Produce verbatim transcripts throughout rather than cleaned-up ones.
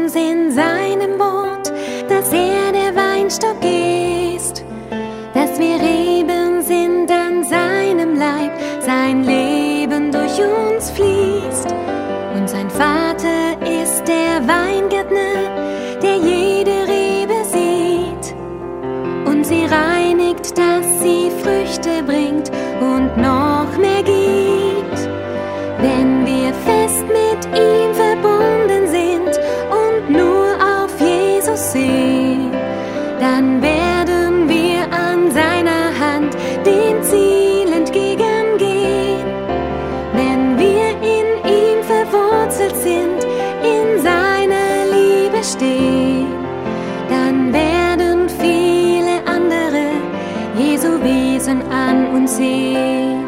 uns in seinem Wort, dass er der Weinstock ist, dass wir Reben sind an seinem Leib, sein Leben durch uns fließt. Und sein Vater ist der Weingärtner, der jede Rebe sieht und sie reinigt, dass sie Früchte bringt und noch mehr gibt. Wenn wir fest mit ihm verbunden sind und nur auf Jesus sehen, dann werden wir an seiner Hand dem Ziel entgegengehen. Wenn wir in ihm verwurzelt sind, in seiner Liebe stehen, dann werden viele andere Jesu Wesen an uns sehen.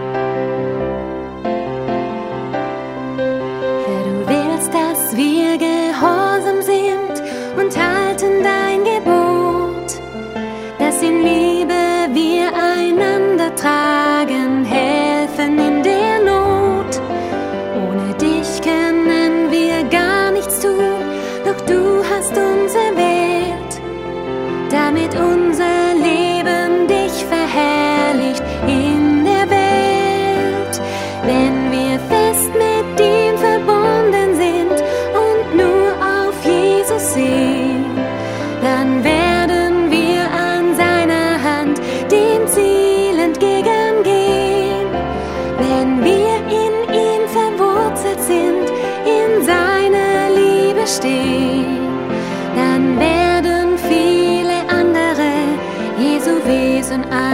Herr, du willst, dass wir gehorsam sind und halten dein Gebot, dass in Liebe wir einander tragen, helfen in der Not. Ohne dich können wir gar nichts tun, doch du hast uns erwählt, damit unser Leben dich verherrlicht in der Welt. Wenn wir fest mit ihm verbunden sind und nur auf Jesus sehen, dann werden wir an seiner Hand dem Ziel entgegengehen. Wenn wir in ihm verwurzelt sind, in seiner Liebe stehen, dann werden viele andere Jesu Wesen an